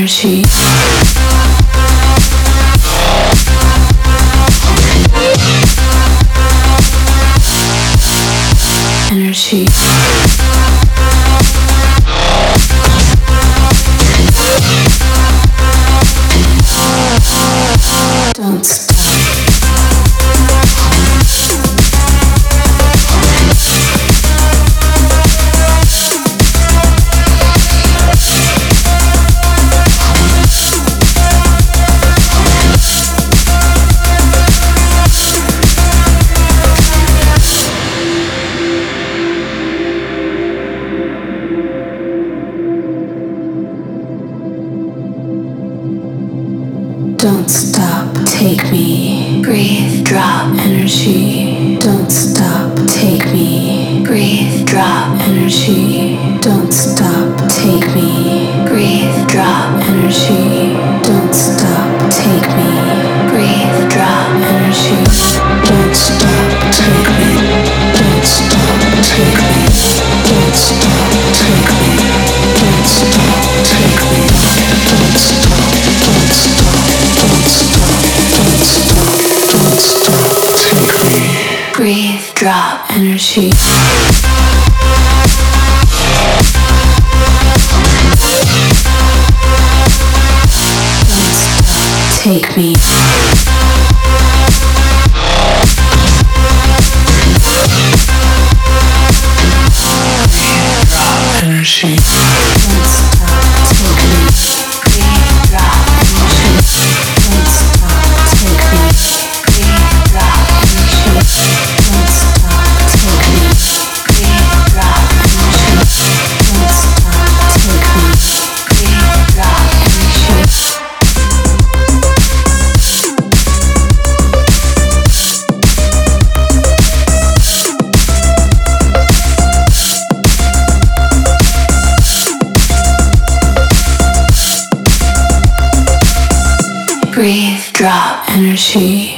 energy. Energy. Don't stop. Don't stop, take me, breathe, drop, energy. Don't stop, take me, breathe, drop, energy. Don't stop, take me, breathe, drop, energy. Don't stop, take me, breathe, drop, energy. Don't stop, take me, don't stop, take me, don't stop, take me, don't stop, take me, don't stop, don't stop. Don't stop, take me. Breathe, drop, energy. Don't stop, take me. Breathe, drop, energy. Don't stop, take me. Breathe, drop, energy. Don't stop, take me. Breathe, drop, energy. Don't stop, take me. Breathe, drop, energy. Don't stop, take me. Breathe, drop, energy. Breathe, drop, energy.